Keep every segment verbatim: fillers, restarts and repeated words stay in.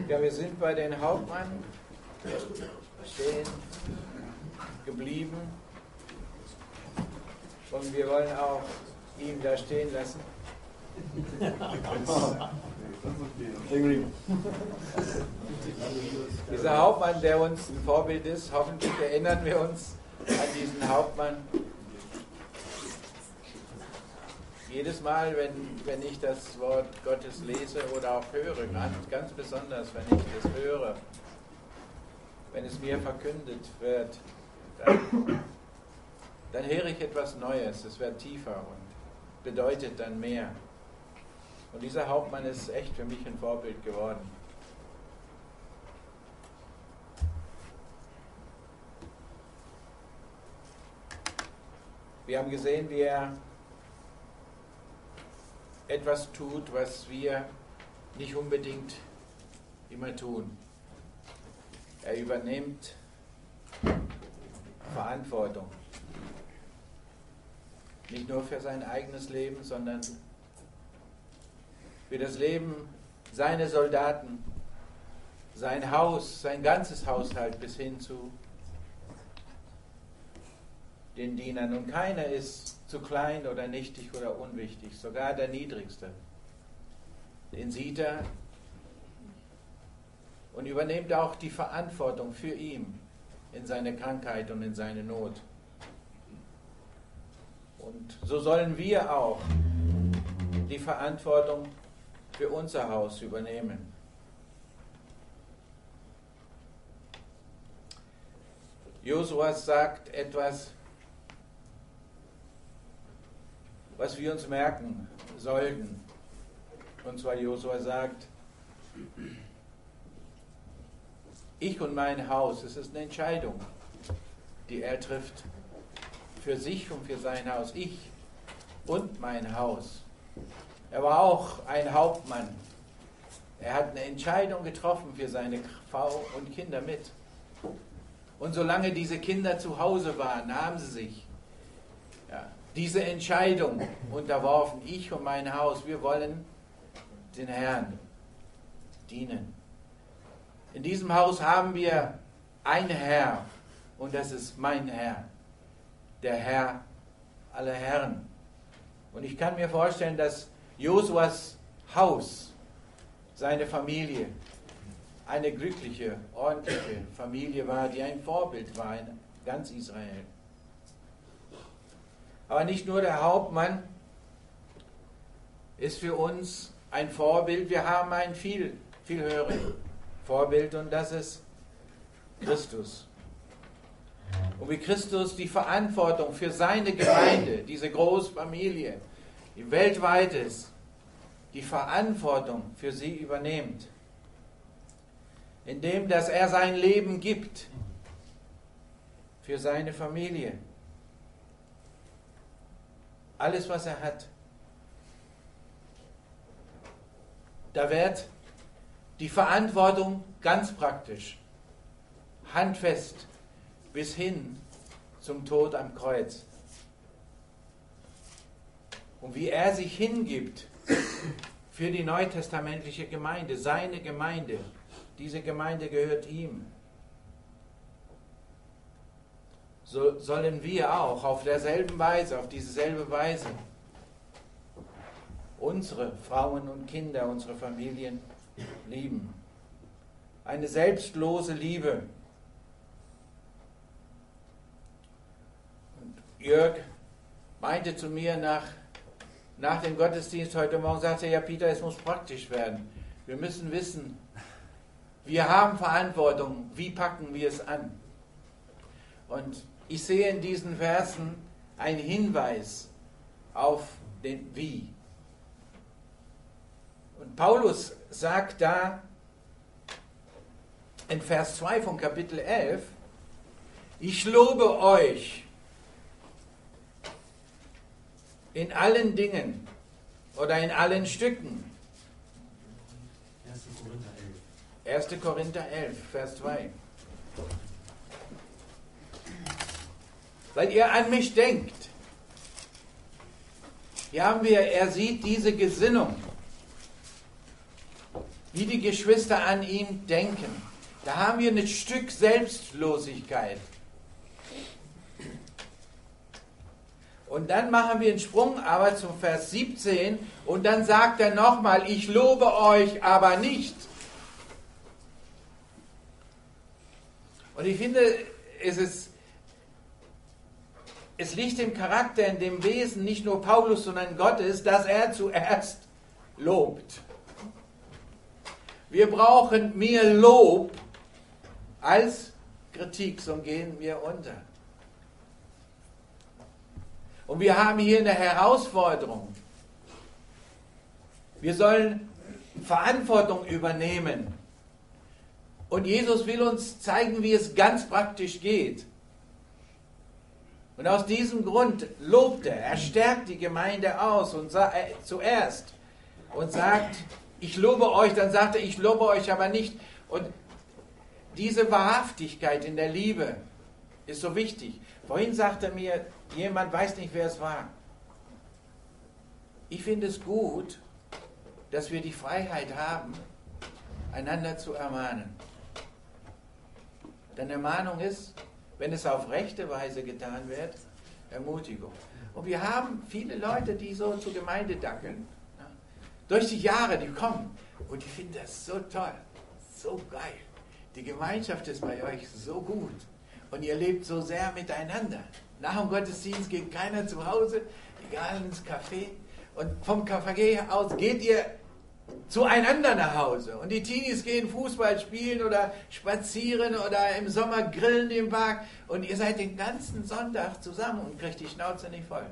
Ja, wir sind bei den Hauptmann stehen geblieben und wir wollen auch ihn da stehen lassen. Dieser Hauptmann, der uns ein Vorbild ist, hoffentlich erinnern wir uns an diesen Hauptmann. Jedes Mal, wenn, wenn ich das Wort Gottes lese oder auch höre, ganz, ganz besonders, wenn ich das höre, wenn es mir verkündet wird, dann, dann höre ich etwas Neues, es wird tiefer und bedeutet dann mehr. Und dieser Hauptmann ist echt für mich ein Vorbild geworden. Wir haben gesehen, wie er etwas tut, was wir nicht unbedingt immer tun. Er übernimmt Verantwortung. Nicht nur für sein eigenes Leben, sondern für das Leben seiner Soldaten, sein Haus, sein ganzes Haushalt bis hin zu den Dienern. Und keiner ist zu klein oder nichtig oder unwichtig, sogar der Niedrigste. Den sieht er und übernimmt auch die Verantwortung für ihn in seine Krankheit und in seine Not. Und so sollen wir auch die Verantwortung für unser Haus übernehmen. Josua sagt etwas, was wir uns merken sollten. Und zwar Josua sagt, ich und mein Haus, es ist eine Entscheidung, die er trifft für sich und für sein Haus. Ich und mein Haus. Er war auch ein Hauptmann. Er hat eine Entscheidung getroffen für seine Frau und Kinder mit. Und solange diese Kinder zu Hause waren, haben sie sich ja, diese Entscheidung unterworfen. Ich und mein Haus, wir wollen den Herrn dienen. In diesem Haus haben wir einen Herr und das ist mein Herr, der Herr aller Herren. Und ich kann mir vorstellen, dass Josuas Haus, seine Familie, eine glückliche, ordentliche Familie war, die ein Vorbild war in ganz Israel. Aber nicht nur der Hauptmann ist für uns ein Vorbild, wir haben ein viel, viel höheres Vorbild und das ist Christus. Und wie Christus die Verantwortung für seine Gemeinde, diese Großfamilie, die weltweit ist, die Verantwortung für sie übernimmt, indem dass er sein Leben gibt für seine Familie. Alles, was er hat. Da wird die Verantwortung ganz praktisch, handfest, bis hin zum Tod am Kreuz. Und wie er sich hingibt für die neutestamentliche Gemeinde, seine Gemeinde, diese Gemeinde gehört ihm. So sollen wir auch auf derselben Weise, auf dieselbe Weise unsere Frauen und Kinder, unsere Familien lieben. Eine selbstlose Liebe. Und Jörg meinte zu mir nach, nach dem Gottesdienst heute Morgen, sagte er, ja Peter, es muss praktisch werden. Wir müssen wissen, wir haben Verantwortung, wie packen wir es an? Und ich sehe in diesen Versen einen Hinweis auf den Wie. Und Paulus sagt da in Vers zwei von Kapitel elf, ich lobe euch in allen Dingen oder in allen Stücken. erster Korinther elf, Vers zwei. Weil ihr an mich denkt. Hier haben wir, er sieht diese Gesinnung. wie die Geschwister an ihm denken. Da haben wir ein Stück Selbstlosigkeit. Und dann machen wir einen Sprung aber zum Vers siebzehn und dann sagt er nochmal, ich lobe euch aber nicht. Und ich finde, es ist, es liegt im Charakter, in dem Wesen nicht nur Paulus, sondern Gottes, dass er zuerst lobt. Wir brauchen mehr Lob als Kritik, sonst gehen wir unter. Und wir haben hier eine Herausforderung. Wir sollen Verantwortung übernehmen. Und Jesus will uns zeigen, wie es ganz praktisch geht. Und aus diesem Grund lobt er, er stärkt die Gemeinde aus und sa- äh, zuerst und sagt, ich lobe euch, dann sagt er, ich lobe euch aber nicht. Und diese Wahrhaftigkeit in der Liebe ist so wichtig. Vorhin sagte mir jemand, weiß nicht, wer es war. Ich finde es gut, dass wir die Freiheit haben, einander zu ermahnen. Denn Ermahnung ist, wenn es auf rechte Weise getan wird, Ermutigung. Und wir haben viele Leute, die so zur Gemeinde dackeln. Ja, durch die Jahre, die kommen. Und ich finde das so toll, so geil. Die Gemeinschaft ist bei euch so gut. Und ihr lebt so sehr miteinander. Nach dem Gottesdienst geht keiner zu Hause, egal ins Café. Und vom Café aus geht ihr zueinander nach Hause. Und die Teenies gehen Fußball spielen oder spazieren oder im Sommer grillen im Park. Und ihr seid den ganzen Sonntag zusammen und kriegt die Schnauze nicht voll.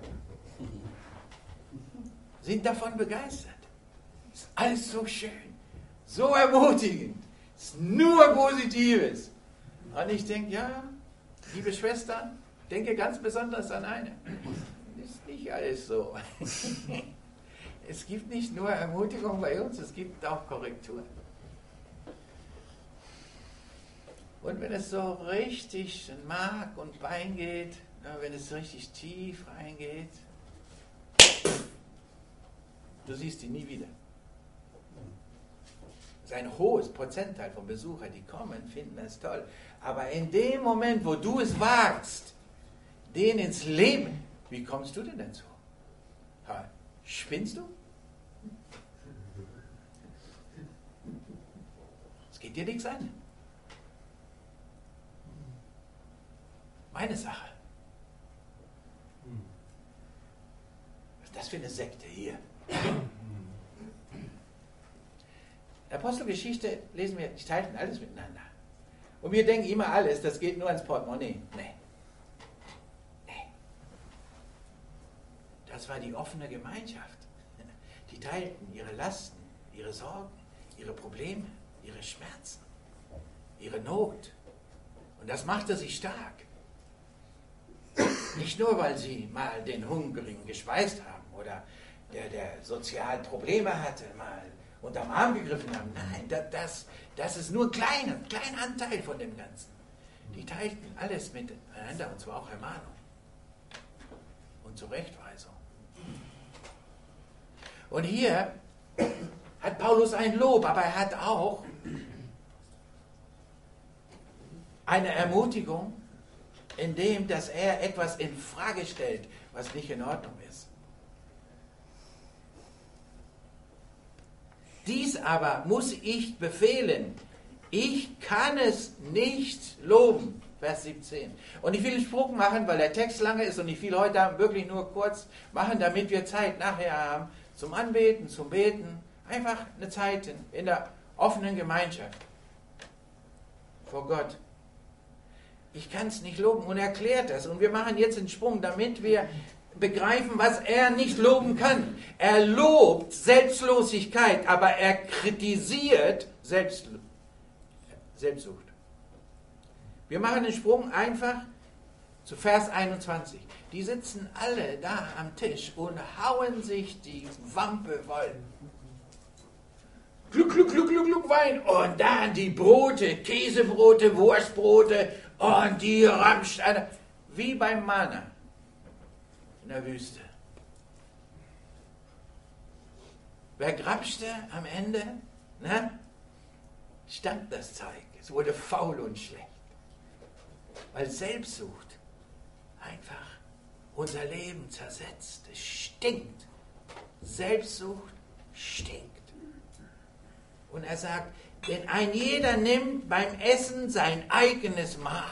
Sind davon begeistert. Ist alles so schön, so ermutigend. Ist nur Positives. Und ich denke, ja, liebe Schwestern, denke ganz besonders an eine. Ist nicht alles so. Es gibt nicht nur Ermutigung bei uns, es gibt auch Korrektur. Und wenn es so richtig in Mark und Bein geht, wenn es so richtig tief reingeht, du siehst ihn nie wieder. Das ist ein hohes Prozentteil von Besuchern, die kommen, finden es toll. Aber in dem Moment, wo du es wagst, den ins Leben, wie kommst du denn dazu? Ha, spinnst du? Es geht dir nichts an. Meine Sache. Was ist das für eine Sekte hier? Apostelgeschichte lesen wir, die teilten alles miteinander. Und wir denken immer alles, das geht nur ans Portemonnaie. Nee. Nee. Das war die offene Gemeinschaft. Die teilten ihre Lasten, ihre Sorgen, ihre Probleme, ihre Schmerzen, ihre Not. Und das machte sie stark. Nicht nur, weil sie mal den Hungrigen gespeist haben oder der, der sozial Probleme hatte, mal unterm Arm gegriffen haben. Nein, das, das, das ist nur ein kleiner, kleiner Anteil von dem Ganzen. Die teilten alles miteinander, und zwar auch Ermahnung und Zurechtweisung. Und hier hat Paulus ein Lob, aber er hat auch eine Ermutigung, indem dass er etwas in Frage stellt, was nicht in Ordnung ist. Dies aber muss ich befehlen. Ich kann es nicht loben. Vers siebzehn. Und ich will einen Sprung machen, weil der Text lange ist und ich will heute wirklich nur kurz machen, damit wir Zeit nachher haben zum Anbeten, zum Beten. Einfach eine Zeit in, in der offenen Gemeinschaft vor Gott. Ich kann es nicht loben und erklärt das. Und wir machen jetzt einen Sprung, damit wir begreifen, was er nicht loben kann. Er lobt Selbstlosigkeit, aber er kritisiert Selbst, Selbstsucht. Wir machen den Sprung einfach zu Vers einundzwanzig. Die sitzen alle da am Tisch und hauen sich die Wampe voll. Gluck, gluck, gluck, gluck, gluck, Wein. Und dann die Brote, Käsebrote, Wurstbrote und die ramscht einer. Wie beim Manna in der Wüste. Wer grapschte am Ende? Ne? stank das Zeug. Es wurde faul und schlecht. Weil Selbstsucht einfach unser Leben zersetzt. Es stinkt. Selbstsucht stinkt. Und er sagt, denn ein jeder nimmt beim Essen sein eigenes Mahl.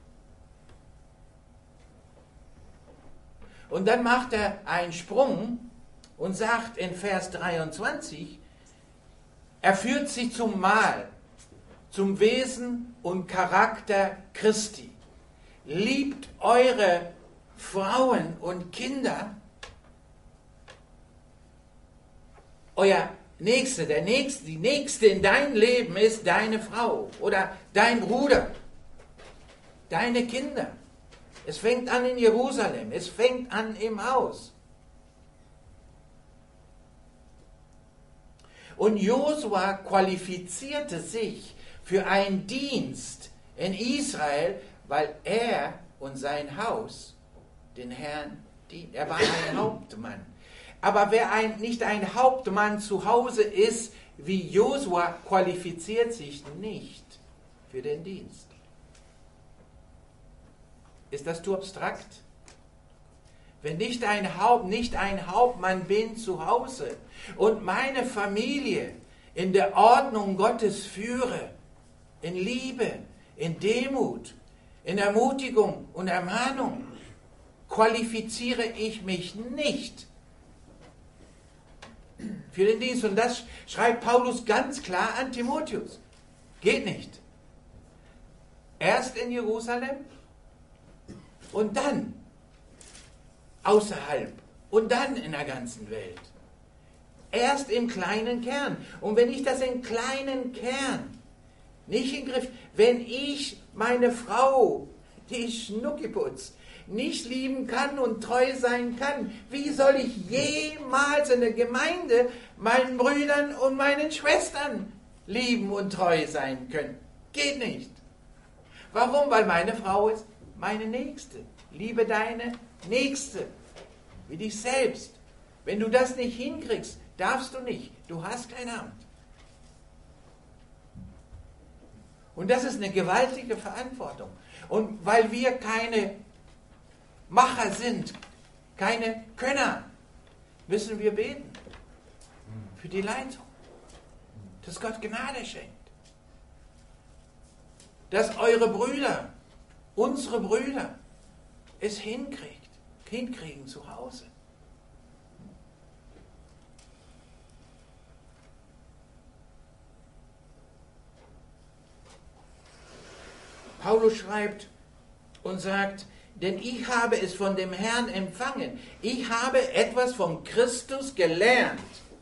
Und dann macht er einen Sprung und sagt in Vers dreiundzwanzig, er führt sie zum Mahl, zum Wesen und Charakter Christi. Liebt eure Frauen und Kinder, euer Nächste, der Nächste, die Nächste in deinem Leben ist deine Frau oder dein Bruder, deine Kinder. Es fängt an in Jerusalem, es fängt an im Haus. Und Josua qualifizierte sich für einen Dienst in Israel, weil er und sein Haus den Herrn dienten. Er war ein Hauptmann. Aber wer ein, nicht ein Hauptmann zu Hause ist, wie Josua, qualifiziert sich nicht für den Dienst. Ist das zu abstrakt? Wenn nicht ein, Haupt, nicht ein Hauptmann bin zu Hause und meine Familie in der Ordnung Gottes führe, in Liebe, in Demut, in Ermutigung und Ermahnung, qualifiziere ich mich nicht für den Dienst. Und das schreibt Paulus ganz klar an Timotheus. Geht nicht. Erst in Jerusalem und dann außerhalb und dann in der ganzen Welt. Erst im kleinen Kern. Und wenn ich das im kleinen Kern nicht in den Griff, wenn ich meine Frau, die Schnucki putzt, nicht lieben kann und treu sein kann, wie soll ich jemals in der Gemeinde meinen Brüdern und meinen Schwestern lieben und treu sein können? Geht nicht. Warum? Weil meine Frau ist meine Nächste. Liebe deine Nächste, wie dich selbst. Wenn du das nicht hinkriegst, darfst du nicht. Du hast kein Amt. Und das ist eine gewaltige Verantwortung. Und weil wir keine Macher sind, keine Könner, müssen wir beten für die Leitung, dass Gott Gnade schenkt, dass eure Brüder, unsere Brüder, es hinkriegt, hinkriegen zu Hause. Paulus schreibt und sagt, denn ich habe es von dem Herrn empfangen. Ich habe etwas von Christus gelernt.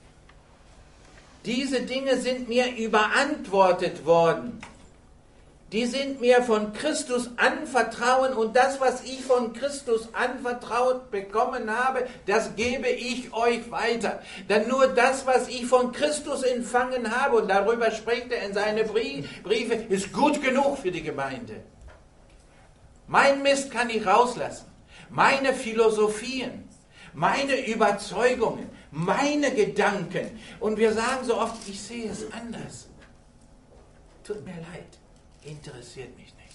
Diese Dinge sind mir überantwortet worden. Die sind mir von Christus anvertraut und das, was ich von Christus anvertraut bekommen habe, das gebe ich euch weiter. Denn nur das, was ich von Christus empfangen habe, und darüber spricht er in seine Briefe, ist gut genug für die Gemeinde. Mein Mist kann ich rauslassen. Meine Philosophien, meine Überzeugungen, meine Gedanken. Und wir sagen so oft, ich sehe es anders. Tut mir leid. Interessiert mich nicht.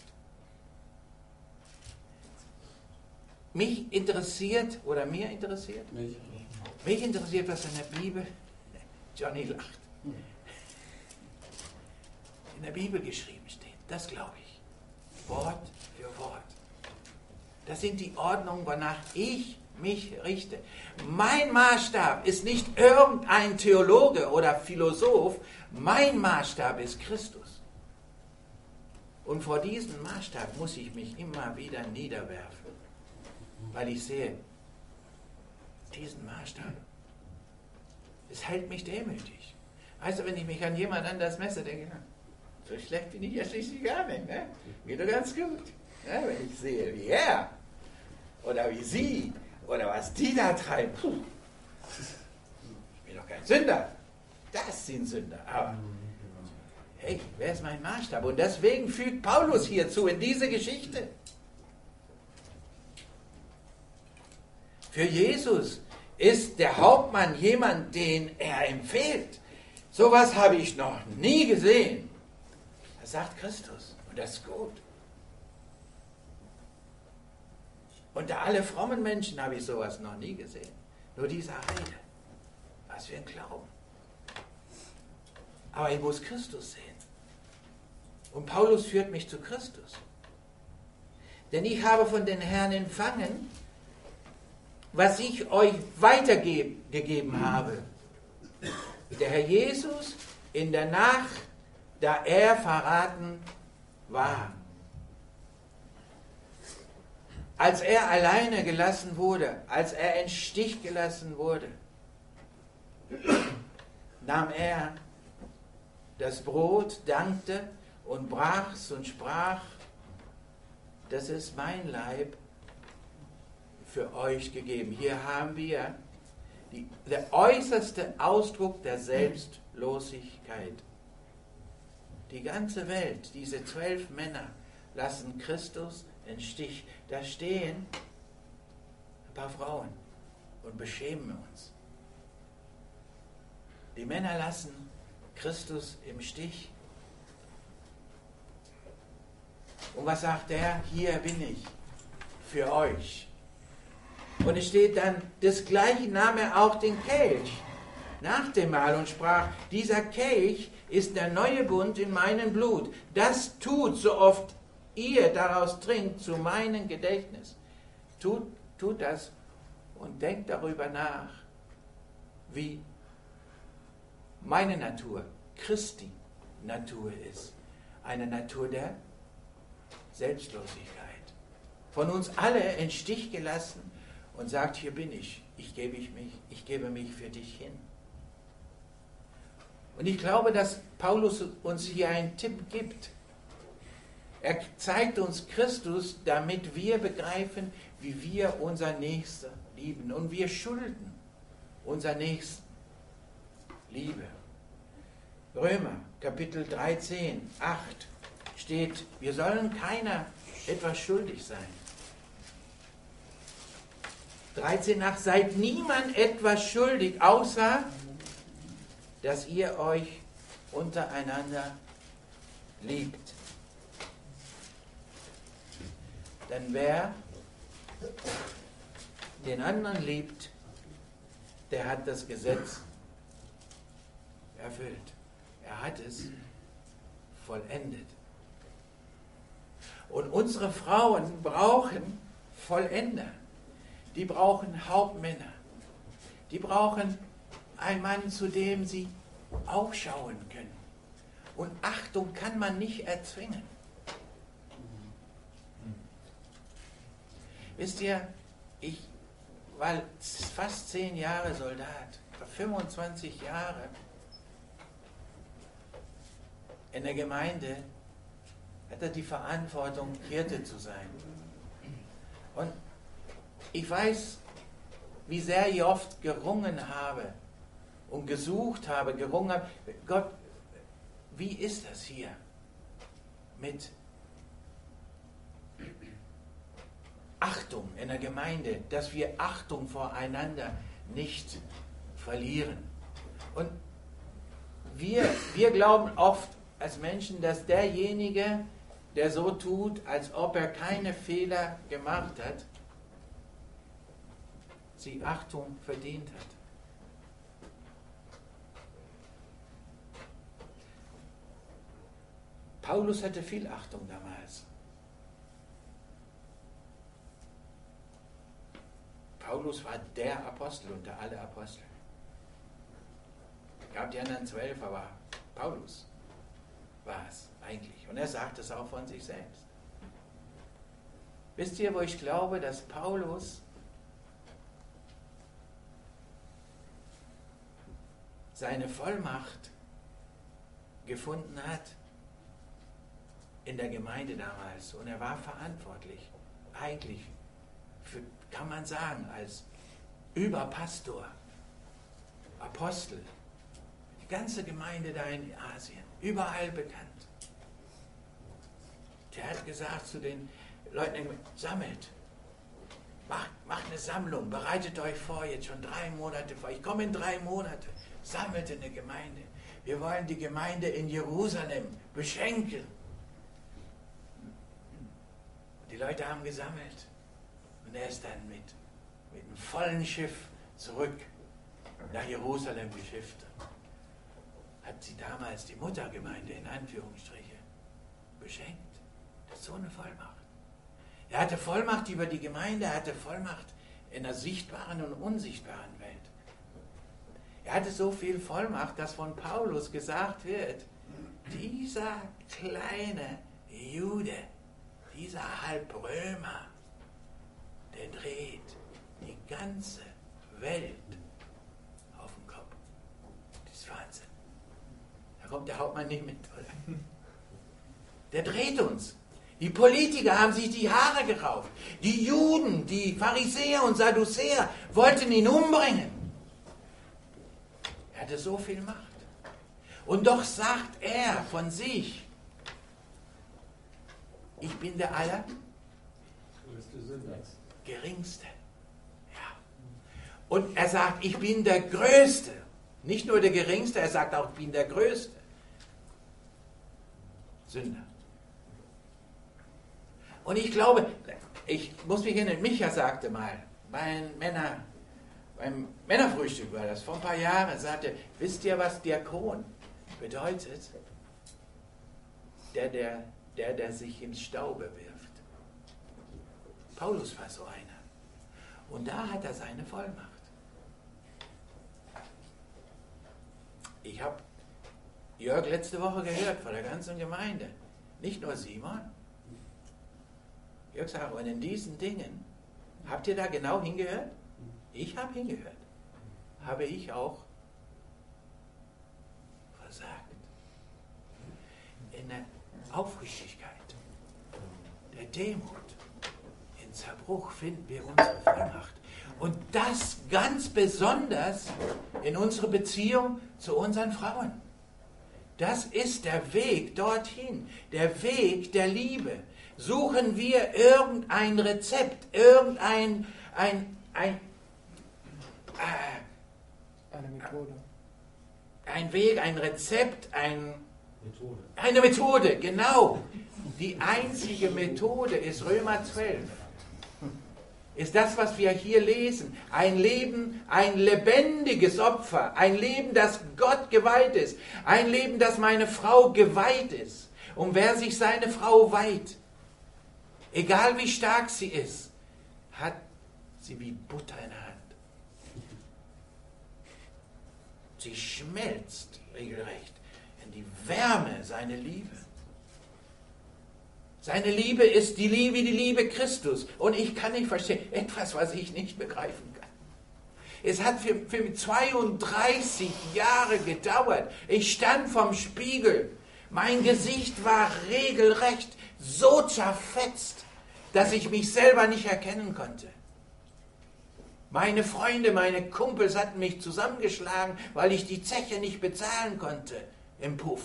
Mich interessiert, oder mir interessiert? Mich. Mich interessiert, was in der Bibel, Johnny lacht, in der Bibel geschrieben steht. Das glaube ich. Wort für Wort. Das sind die Ordnungen, wonach ich mich richte. Mein Maßstab ist nicht irgendein Theologe oder Philosoph. Mein Maßstab ist Christus. Und vor diesem Maßstab muss ich mich immer wieder niederwerfen, weil ich sehe, diesen Maßstab, es hält mich demütig. Weißt du, wenn ich mich an jemand anders messe, denke ich, so schlecht bin ich ja schließlich gar nicht. Ne? Geht doch ganz gut. Ja, wenn ich sehe, wie er oder wie sie oder was die da treiben, puh, ich bin doch kein Sünder. Das sind Sünder. Aber hey, wer ist mein Maßstab? Und deswegen fügt Paulus hierzu in diese Geschichte. Für Jesus ist der Hauptmann jemand, den er empfiehlt. Sowas habe ich noch nie gesehen. sagt Christus. Und das ist gut. Unter alle frommen Menschen habe ich sowas noch nie gesehen. Nur dieser Heide. Was für ein Glauben. Aber ich muss Christus sehen. Und Paulus führt mich zu Christus. Denn ich habe von den Herrn empfangen, was ich euch weitergegeben habe. Der Herr Jesus in der Nacht, da er verraten war. Als er alleine gelassen wurde, als er in Stich gelassen wurde, nahm er das Brot, dankte und brach's und sprach, das ist mein Leib für euch gegeben. Hier haben wir die, der äußerste Ausdruck der Selbstlosigkeit. Die ganze Welt, diese zwölf Männer, lassen Christus im Stich. Da stehen ein paar Frauen und beschämen uns. Die Männer lassen Christus im Stich. Und was sagt er? Hier bin ich für euch. Und es steht dann, desgleichen nahm er auch den Kelch nach dem Mahl und sprach, dieser Kelch ist der neue Bund in meinem Blut. Das tut, so oft ihr daraus trinkt, zu meinem Gedächtnis. Tut, tut das und denkt darüber nach, wie meine Natur, Christi Natur ist. Eine Natur der Selbstlosigkeit. Von uns alle in Stich gelassen und sagt, hier bin ich, ich gebe, ich mich, ich gebe mich für dich hin. Und ich glaube, dass Paulus uns hier einen Tipp gibt. Er zeigt uns Christus, damit wir begreifen, wie wir unser Nächster lieben. Und wir schulden unser Nächsten Liebe. Römer, Kapitel dreizehn, acht steht, wir sollen keiner etwas schuldig sein. dreizehn, acht, seid niemand etwas schuldig, außer dass ihr euch untereinander liebt. Denn wer den anderen liebt, der hat das Gesetz erfüllt. Er hat es vollendet. Und unsere Frauen brauchen Vollender. Die brauchen Hauptmänner. Die brauchen einen Mann, zu dem sie aufschauen können. Und Achtung kann man nicht erzwingen. Wisst ihr, ich war fast zehn Jahre Soldat, fünfundzwanzig Jahre in der Gemeinde, hatte die Verantwortung, Hirte zu sein. Und ich weiß, wie sehr ich oft gerungen habe und gesucht habe, gerungen habe. Gott, wie ist das hier mit Achtung in der Gemeinde, dass wir Achtung voreinander nicht verlieren? Und wir, wir glauben oft als Menschen, dass derjenige, der so tut, als ob er keine Fehler gemacht hat, sie Achtung verdient hat. Paulus hatte viel Achtung damals. Paulus war der Apostel unter alle Apostel. Es gab die anderen zwölf, aber Paulus war es eigentlich. Und er sagt es auch von sich selbst. Wisst ihr, wo ich glaube, dass Paulus seine Vollmacht gefunden hat in der Gemeinde damals. Und er war verantwortlich, eigentlich, für, kann man sagen, als Überpastor, Apostel, die ganze Gemeinde da in Asien, überall bekannt. Der hat gesagt zu den Leuten, sammelt, macht, macht eine Sammlung, bereitet euch vor, jetzt schon drei Monate vor, ich komme in drei Monate, sammelt eine Gemeinde. Wir wollen die Gemeinde in Jerusalem beschenken. Die Leute haben gesammelt. Und er ist dann mit, mit einem vollen Schiff zurück nach Jerusalem geschifft. Hat sie damals die Muttergemeinde in Anführungsstriche beschenkt. Das ist so eine Vollmacht. Er hatte Vollmacht über die Gemeinde, er hatte Vollmacht in der sichtbaren und unsichtbaren Welt. Er hatte so viel Vollmacht, dass von Paulus gesagt wird, dieser kleine Jude, dieser Halbrömer, der dreht die ganze Welt auf den Kopf. Das ist Wahnsinn. Da kommt der Hauptmann nicht mit, oder? Der dreht uns. Die Politiker haben sich die Haare gerauft. Die Juden, die Pharisäer und Sadduzäer wollten ihn umbringen. Er hatte so viel Macht. Und doch sagt er von sich, ich bin der aller Geringste. Ja. Und er sagt, ich bin der Größte. Nicht nur der Geringste, er sagt auch, ich bin der Größte. Sünder. Und ich glaube, ich muss mich erinnern, Micha sagte mal, mein Männer, beim Männerfrühstück war das, vor ein paar Jahren, sagte, wisst ihr, was Diakon bedeutet? Der, der, der, der sich ins Staube wirft. Paulus war so einer. Und da hat er seine Vollmacht. Ich habe Jörg letzte Woche gehört von der ganzen Gemeinde. Nicht nur Simon. Jörg sagt, und in diesen Dingen, habt ihr da genau hingehört? Ich habe hingehört. Habe ich auch versagt. In der Aufrichtigkeit, der Demut, in Zerbruch finden wir unsere Vollmacht. Und das ganz besonders in unserer Beziehung zu unseren Frauen. Das ist der Weg dorthin, der Weg der Liebe. Suchen wir irgendein Rezept, irgendein ein, ein, äh, eine Methode. Ein Weg, ein Rezept, ein, Methode. eine Methode, genau. Die einzige Methode ist Römer zwölf. Ist das, was wir hier lesen. Ein Leben, ein lebendiges Opfer. Ein Leben, das Gott geweiht ist. Ein Leben, das meine Frau geweiht ist. Und wer sich seine Frau weiht, egal wie stark sie ist, hat sie wie Butter in der Hand. Sie schmelzt regelrecht in die Wärme seiner Liebe. Seine Liebe ist die Liebe, die Liebe Christus. Und ich kann nicht verstehen, etwas, was ich nicht begreifen kann. Es hat für, für zweiunddreißig Jahre gedauert. Ich stand vorm Spiegel. Mein Gesicht war regelrecht so zerfetzt, dass ich mich selber nicht erkennen konnte. Meine Freunde, meine Kumpels hatten mich zusammengeschlagen, weil ich die Zeche nicht bezahlen konnte im Puff.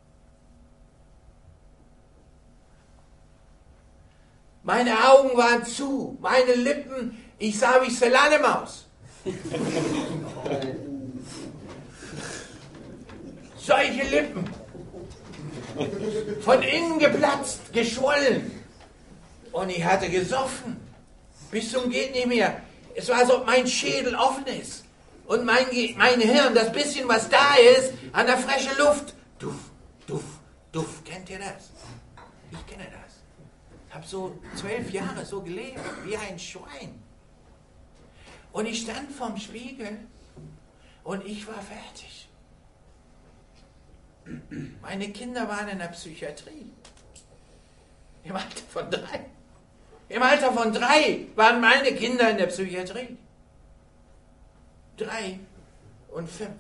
Meine Augen waren zu, meine Lippen, ich sah wie Selane-Maus. Solche Lippen. Von innen geplatzt, geschwollen. Und ich hatte gesoffen. Bis zum geht nicht mehr. Es war, als ob mein Schädel offen ist. Und mein, mein Hirn, das bisschen, was da ist, an der frischen Luft. Duff, duff, duff. Kennt ihr das? Ich kenne das. Ich habe so zwölf Jahre so gelebt, wie ein Schwein. Und ich stand vorm Spiegel und ich war fertig. Meine Kinder waren in der Psychiatrie. Im Alter von drei. Im Alter von drei waren meine Kinder in der Psychiatrie. Drei und fünf.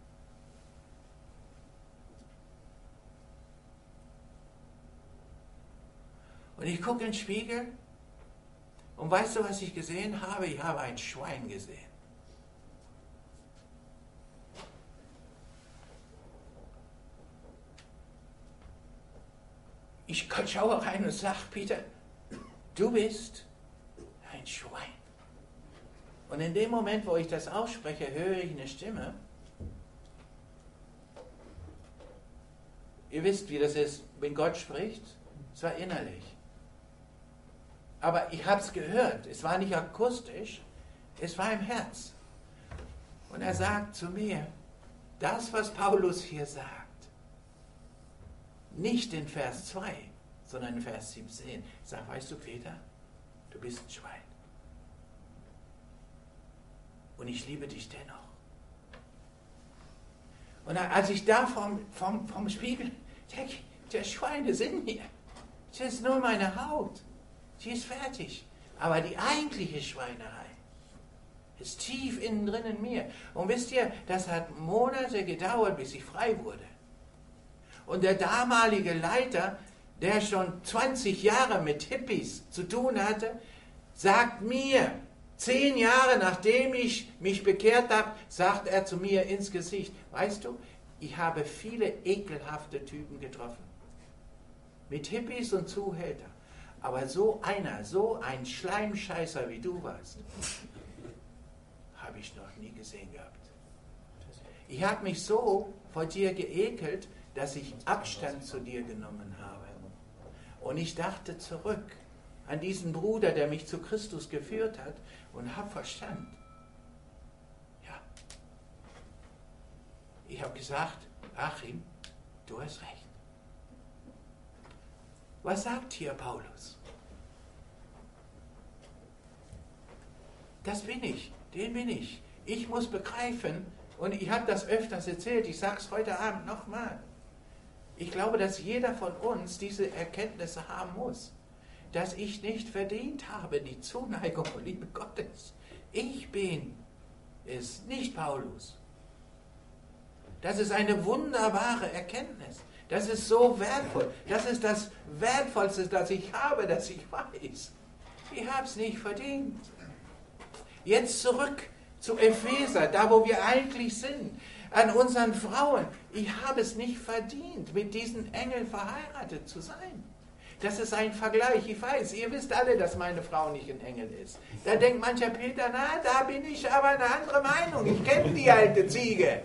Und ich gucke in den Spiegel und weißt du, was ich gesehen habe? Ich habe ein Schwein gesehen. Ich schaue rein und sage, Peter, du bist ein Schwein. Und in dem Moment, wo ich das ausspreche, höre ich eine Stimme. Ihr wisst, wie das ist, wenn Gott spricht. Es war innerlich. aber ich habe es gehört. Es war nicht akustisch, es war im Herz. Und er sagt zu mir, das, was Paulus hier sagt, nicht in Vers zwei, sondern in Vers siebzehn. Ich sage, weißt du, Peter, du bist ein Schwein. Und ich liebe dich dennoch. Und als ich da vom, vom, vom Spiegel denke, der Schwein ist in mir. Das ist nur meine Haut. Die ist fertig. Aber die eigentliche Schweinerei ist tief innen drin in mir. Und wisst ihr, das hat Monate gedauert, bis ich frei wurde. Und der damalige Leiter, der schon zwanzig Jahre mit Hippies zu tun hatte, sagt mir, zehn Jahre nachdem ich mich bekehrt habe, sagt er zu mir ins Gesicht, weißt du, ich habe viele ekelhafte Typen getroffen. Mit Hippies und Zuhälter. Aber so einer, so ein Schleimscheißer wie du warst, habe ich noch nie gesehen gehabt. Ich habe mich so vor dir geekelt, dass ich Abstand zu dir genommen habe. Und ich dachte zurück an diesen Bruder, der mich zu Christus geführt hat, und habe verstanden. Ja. Ich habe gesagt, Achim, du hast recht. Was sagt hier Paulus? Das bin ich, den bin ich. Ich muss begreifen, und ich habe das öfters erzählt, ich sage es heute Abend nochmal. Ich glaube, dass jeder von uns diese Erkenntnisse haben muss, dass ich nicht verdient habe, die Zuneigung und Liebe Gottes. Ich bin es, nicht Paulus. Das ist eine wunderbare Erkenntnis. Das ist so wertvoll. Das ist das Wertvollste, das ich habe, das ich weiß. Ich habe es nicht verdient. Jetzt zurück zu Epheser, da wo wir eigentlich sind, an unseren Frauen. Ich habe es nicht verdient, mit diesen Engeln verheiratet zu sein. Das ist ein Vergleich, ich weiß, ihr wisst alle, dass meine Frau nicht ein Engel ist. Da denkt mancher Peter, na, da bin ich aber eine andere Meinung. Ich kenne die alte Ziege.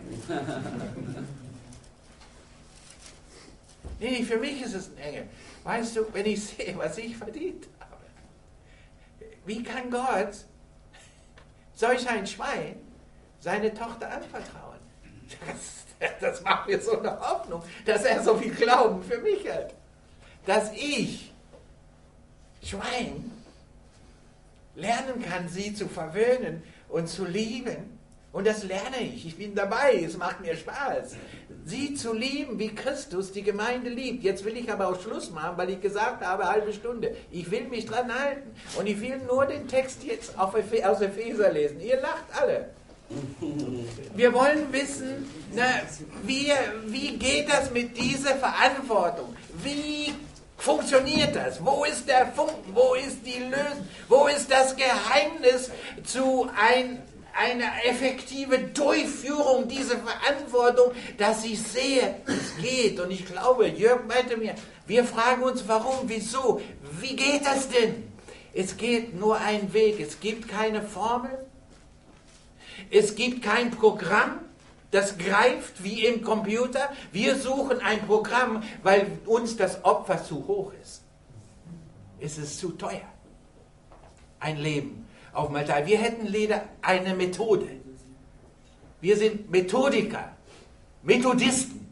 Nee, für mich ist es ein Engel. Weißt du, wenn ich sehe, was ich verdient habe, wie kann Gott solch ein Schwein seine Tochter anvertrauen? Das, das macht mir so eine Hoffnung, dass er so viel Glauben für mich hat. Dass ich, Schwein, lernen kann, sie zu verwöhnen und zu lieben. Und das lerne ich. Ich bin dabei. Es macht mir Spaß. Sie zu lieben, wie Christus die Gemeinde liebt. Jetzt will ich aber auch Schluss machen, weil ich gesagt habe, halbe Stunde. Ich will mich dran halten. Und ich will nur den Text jetzt aus Epheser lesen. Ihr lacht alle. Wir wollen wissen, na, wie, wie geht das mit dieser Verantwortung? Wie funktioniert das? Wo ist der Funken? Wo ist die Lösung? Wo ist das Geheimnis zu ein, einer effektiven Durchführung dieser Verantwortung, dass ich sehe, es geht? Und ich glaube, Jörg meinte mir, wir fragen uns, warum, wieso? Wie geht das denn? Es geht nur einen Weg. Es gibt keine Formel. Es gibt kein Programm, das greift wie im Computer. Wir suchen ein Programm, weil uns das Opfer zu hoch ist. Es ist zu teuer. Ein Leben auf Malta. Wir hätten leider eine Methode. Wir sind Methodiker, Methodisten.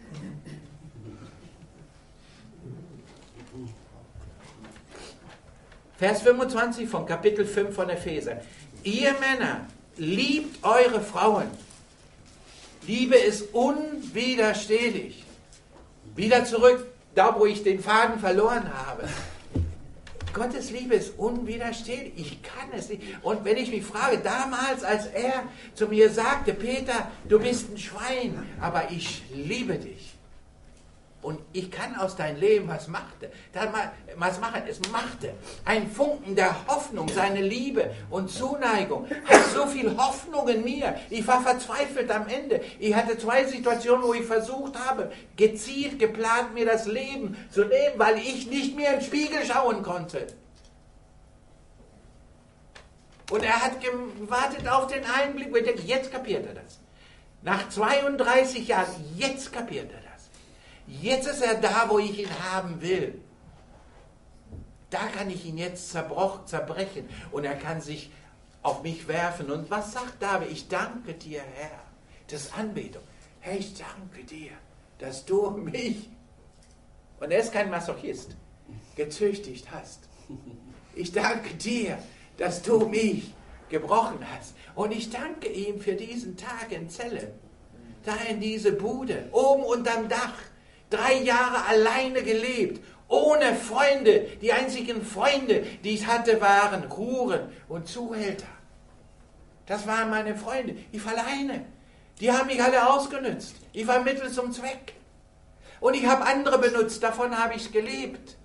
Vers fünfundzwanzig vom Kapitel fünf von Epheser. Ihr Männer, liebt eure Frauen. Liebe ist unwiderstehlich. Wieder zurück, da wo ich den Faden verloren habe. Gottes Liebe ist unwiderstehlich. Ich kann es nicht. Und wenn ich mich frage, damals, als er zu mir sagte, Peter, du bist ein Schwein, aber ich liebe dich. Und ich kann aus deinem Leben was machte. Was machen? Es machte ein Funken der Hoffnung, seine Liebe und Zuneigung. Hat so viel Hoffnung in mir. Ich war verzweifelt am Ende. Ich hatte zwei Situationen, wo ich versucht habe, gezielt, geplant mir das Leben zu nehmen, weil ich nicht mehr im Spiegel schauen konnte. Und er hat gewartet auf den Einblick. Und ich denke, jetzt kapiert er das. Nach zweiunddreißig Jahren, jetzt kapiert er das. Jetzt ist er da, wo ich ihn haben will. Da kann ich ihn jetzt zerbroch, zerbrechen und er kann sich auf mich werfen. Und was sagt David? Ich danke dir, Herr. Das ist Anbetung. Herr, ich danke dir, dass du mich, und er ist kein Masochist, gezüchtigt hast. Ich danke dir, dass du mich gebrochen hast. Und ich danke ihm für diesen Tag in Celle. Da in diese Bude, oben unterm Dach, drei Jahre alleine gelebt, ohne Freunde. Die einzigen Freunde, die ich hatte, waren Huren und Zuhälter. Das waren meine Freunde. Ich war alleine. Die haben mich alle ausgenutzt. Ich war Mittel zum Zweck. Und ich habe andere benutzt, davon habe ich gelebt.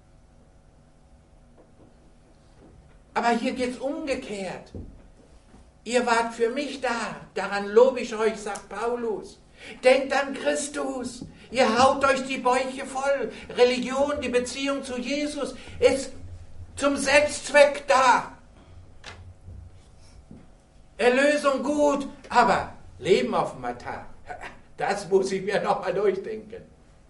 Aber hier geht es umgekehrt. Ihr wart für mich da, daran lobe ich euch, sagt Paulus. Denkt an Christus, ihr haut euch die Bäuche voll. Religion, die Beziehung zu Jesus ist zum Selbstzweck da. Erlösung gut, aber Leben auf dem Altar, das muss ich mir nochmal durchdenken.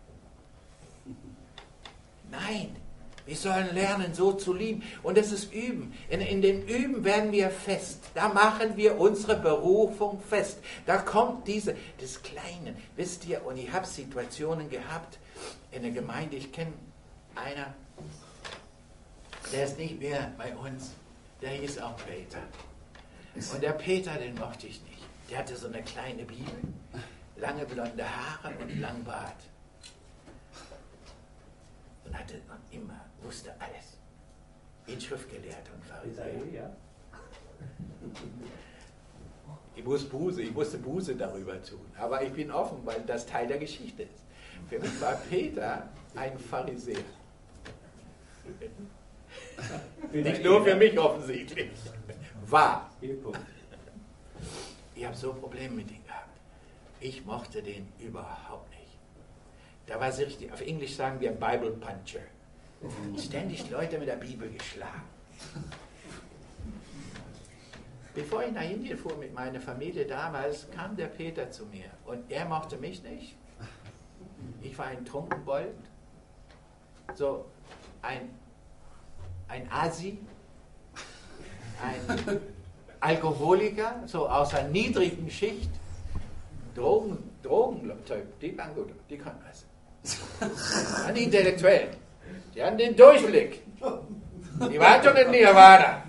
Nein, wir sollen lernen, so zu lieben. Und das ist Üben. In, in dem Üben werden wir fest. Da machen wir unsere Berufung fest. Da kommt diese, das Kleine. Wisst ihr, und ich habe Situationen gehabt in der Gemeinde. Ich kenne einer, der ist nicht mehr bei uns. Der hieß auch Peter. Und der Peter, den mochte ich nicht. Der hatte so eine kleine Bibel, lange blonde Haare und lang Bart. Und hatte und immer, wusste alles. Wie ein Schriftgelehrter und Pharisäer. Ich muss Buße, ich musste Buße darüber tun. Aber ich bin offen, weil das Teil der Geschichte ist. Für mich war Peter ein Pharisäer. Nicht nur für mich offensichtlich. War. Ich habe so Probleme mit ihm gehabt. Ich mochte den überhaupt nicht. Da war es richtig, auf Englisch sagen wir Bible Puncher. Ständig Leute mit der Bibel geschlagen. Bevor ich nach Indien fuhr mit meiner Familie damals, kam der Peter zu mir. Und er mochte mich nicht. Ich war ein Trunkenbold. So ein, ein Asi. Ein Alkoholiker, so aus einer niedrigen Schicht. Drogen, Drogentyp, die waren gut, die konnten was. An die Intellektuellen, die hatten den Durchblick. Die waren schon in Nirvana.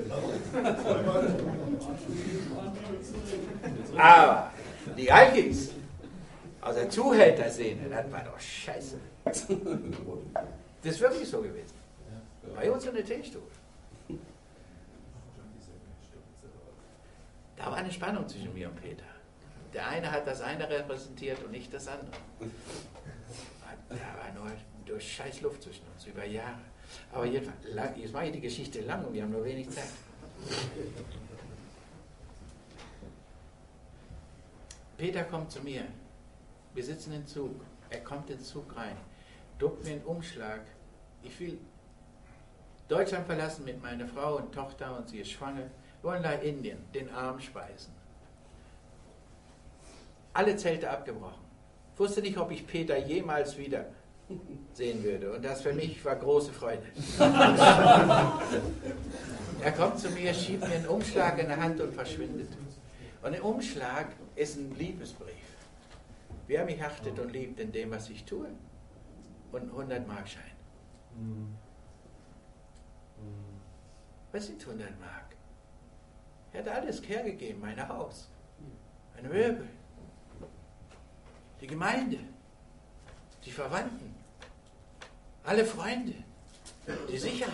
Aber die Alkis aus der Zuhälterszene, das war doch scheiße. Das ist wirklich so gewesen. Bei uns in der Teestuhl. Da war eine Spannung zwischen mir und Peter. Der eine hat das eine repräsentiert und ich das andere. Da war nur durch scheiß Luft zwischen uns, über Jahre. Aber jetzt, jetzt mache ich die Geschichte lang und wir haben nur wenig Zeit. Peter kommt zu mir. Wir sitzen im Zug. Er kommt in den Zug rein. Druckt mir einen Umschlag. Ich will Deutschland verlassen mit meiner Frau und Tochter und sie ist schwanger. Wir wollen nach Indien, den Arm speisen. Alle Zelte abgebrochen. Ich wusste nicht, ob ich Peter jemals wieder sehen würde. Und das für mich war große Freude. Er kommt zu mir, schiebt mir einen Umschlag in der Hand und verschwindet. Und der Umschlag ist ein Liebesbrief. Wer mich achtet und liebt in dem, was ich tue. Und ein hundert-Mark-Schein. Was sind hundert Mark? Er hat alles hergegeben, mein Haus, meine Möbel, die Gemeinde, die Verwandten, alle Freunde, die Sicherheit.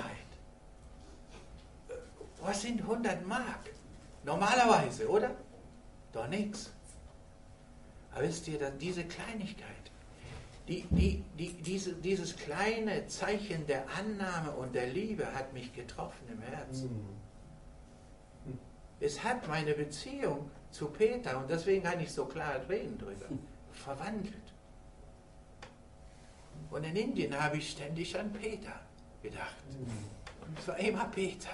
Was sind hundert Mark? Normalerweise, oder? Doch nichts. Aber wisst ihr, dass diese Kleinigkeit, die, die, die, diese, dieses kleine Zeichen der Annahme und der Liebe hat mich getroffen im Herzen. Es hat meine Beziehung zu Peter, und deswegen kann ich so klar reden drüber, verwandelt. Und in Indien habe ich ständig an Peter gedacht. Und es war immer Peter.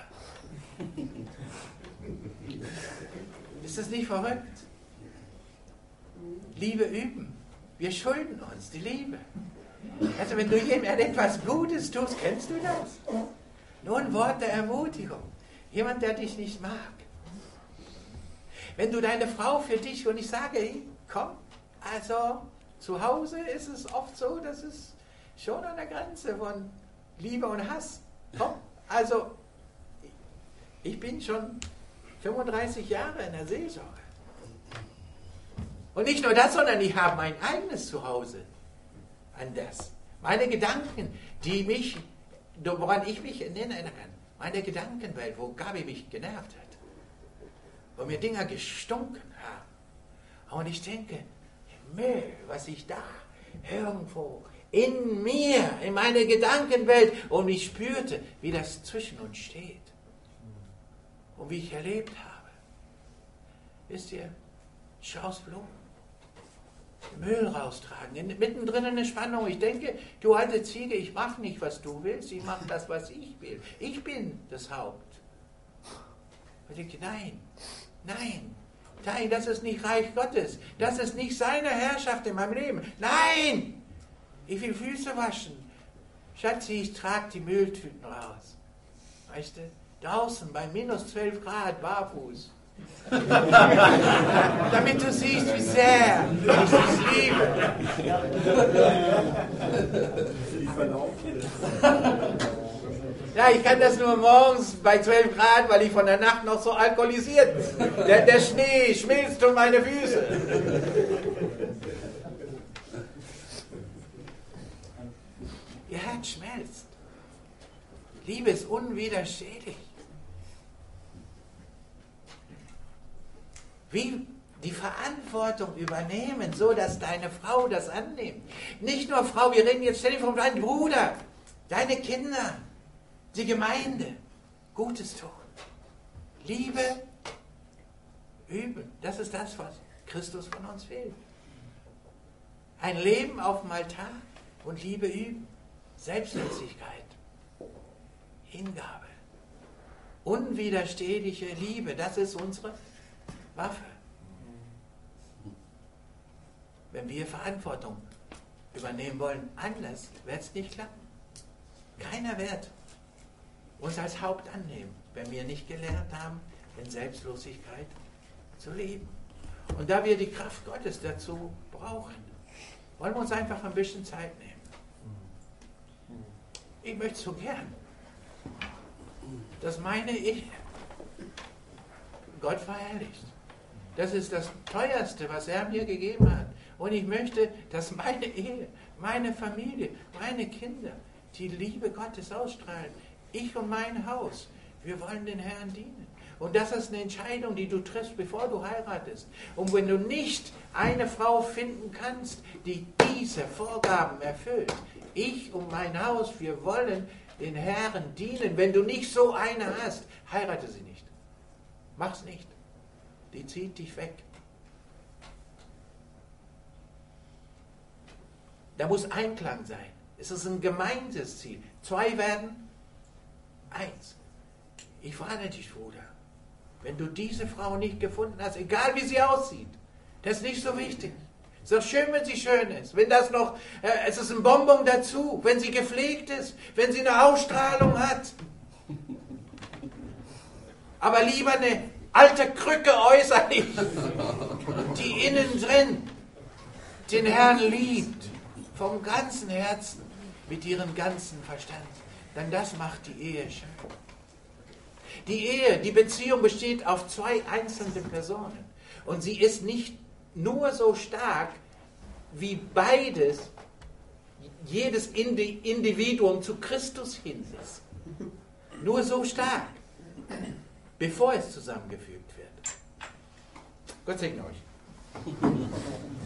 Ist das nicht verrückt? Liebe üben. Wir schulden uns die Liebe. Also wenn du jemandem etwas Gutes tust, kennst du das? Nur ein Wort der Ermutigung. Jemand, der dich nicht mag. Wenn du deine Frau für dich, und ich sage, hey, komm, also zu Hause ist es oft so, dass es schon an der Grenze von Liebe und Hass kommt. Also ich bin schon fünfunddreißig Jahre in der Seelsorge. Und nicht nur das, sondern ich habe mein eigenes Zuhause an das. Meine Gedanken, die mich, woran ich mich erinnern kann, meine Gedankenwelt, wo Gabi mich genervt hat, wo mir Dinger gestunken haben. Und ich denke, Müll, was ich da irgendwo in mir, in meiner Gedankenwelt, und ich spürte, wie das zwischen uns steht. Und wie ich erlebt habe. Wisst ihr, Straußblumen. Müll raustragen, in, mittendrin eine Spannung. Ich denke, du alte Ziege, ich mache nicht, was du willst, ich mache das, was ich will. Ich bin das Haupt. Und ich denke, nein, nein, nein, das ist nicht Reich Gottes. Das ist nicht seine Herrschaft in meinem Leben. Nein, ich will Füße waschen. Schatzi, ich trage die Mülltüten raus. Weißt du, draußen bei minus zwölf Grad, barfuß. Damit du siehst, wie sehr ich dich liebe. Ja, ich kann das nur morgens bei zwölf Grad, weil ich von der Nacht noch so alkoholisiert bin. Der, der Schnee schmilzt um meine Füße. Ihr Herz schmelzt. Liebe ist unwiderstehlich. Wie die Verantwortung übernehmen, so dass deine Frau das annimmt. Nicht nur Frau, wir reden jetzt ständig von deinem Bruder, deine Kinder, die Gemeinde. Gutes tun. Liebe üben. Das ist das, was Christus von uns will. Ein Leben auf dem Altar und Liebe üben. Selbstlosigkeit. Hingabe. Unwiderstehliche Liebe. Das ist unsere Waffe. Wenn wir Verantwortung übernehmen wollen, anders wird es nicht klappen. Keiner wird uns als Haupt annehmen, wenn wir nicht gelernt haben, in Selbstlosigkeit zu leben. Und da wir die Kraft Gottes dazu brauchen, wollen wir uns einfach ein bisschen Zeit nehmen. Ich möchte so gern, dass meine Ehe Gott verherrlicht. Das ist das Teuerste, was er mir gegeben hat. Und ich möchte, dass meine Ehe, meine Familie, meine Kinder die Liebe Gottes ausstrahlen. Ich und mein Haus, wir wollen den Herrn dienen. Und das ist eine Entscheidung, die du triffst, bevor du heiratest. Und wenn du nicht eine Frau finden kannst, die diese Vorgaben erfüllt, ich und mein Haus, wir wollen den Herrn dienen. Wenn du nicht so eine hast, heirate sie nicht. Mach's nicht. Die zieht dich weg. Da muss Einklang sein. Es ist ein gemeinsames Ziel. Zwei werden eins. Ich frage dich, Bruder, wenn du diese Frau nicht gefunden hast, egal wie sie aussieht, das ist nicht so wichtig. Es ist doch schön, wenn sie schön ist. Wenn das noch, äh, es ist ein Bonbon dazu, wenn sie gepflegt ist, wenn sie eine Ausstrahlung hat. Aber lieber eine alte Krücke äußerlich, die innen drin den Herrn liebt, vom ganzen Herzen, mit ihrem ganzen Verstand. Denn das macht die Ehe schön. Die Ehe, die Beziehung besteht auf zwei einzelnen Personen. Und sie ist nicht nur so stark, wie beides, jedes Individuum zu Christus hin ist. Nur so stark, bevor es zusammengefügt wird. Gott segne euch.